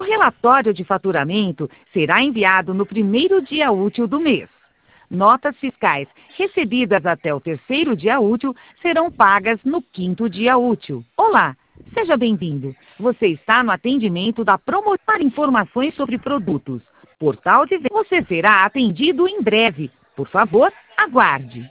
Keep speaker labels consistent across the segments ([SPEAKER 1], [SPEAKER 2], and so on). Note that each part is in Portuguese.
[SPEAKER 1] relatório de faturamento será enviado no primeiro dia útil do mês. Notas fiscais recebidas até o terceiro dia útil serão pagas no quinto dia útil. Olá, seja bem-vindo. Você está no atendimento da Promoção. Para informações sobre produtos, portal de vendas. Você será atendido em breve. Por favor, aguarde.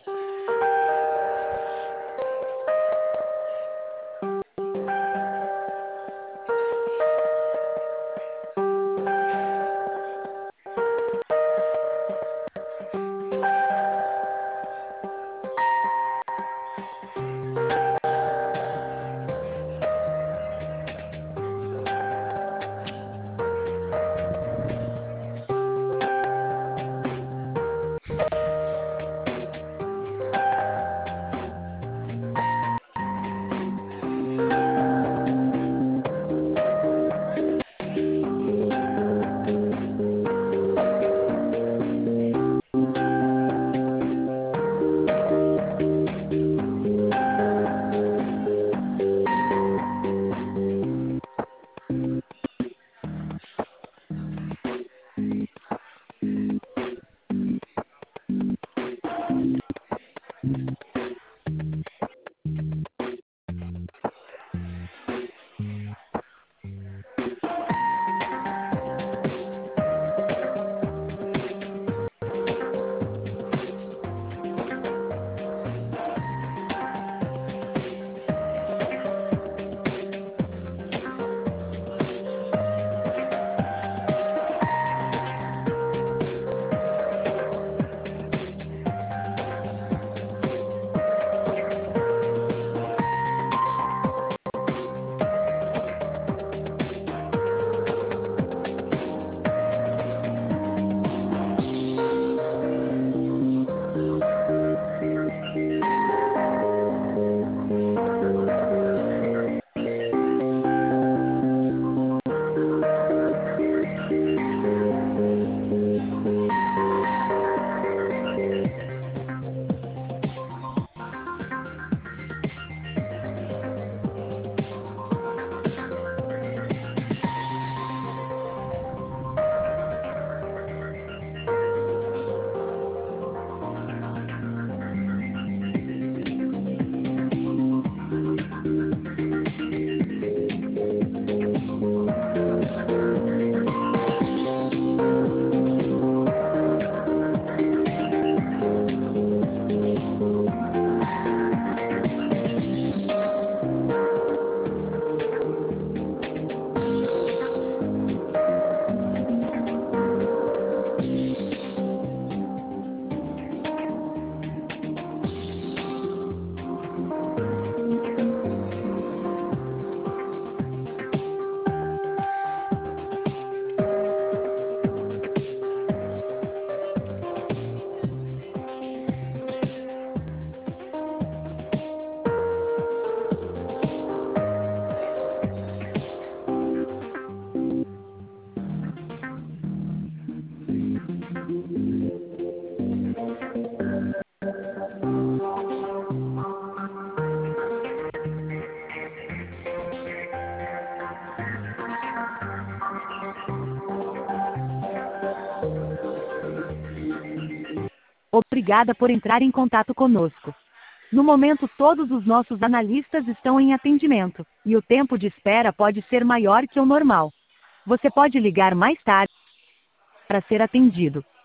[SPEAKER 1] Obrigada por entrar em contato conosco. No momento, todos os nossos analistas estão em atendimento, e o tempo de espera pode ser maior que o normal. Você pode ligar mais tarde para ser atendido.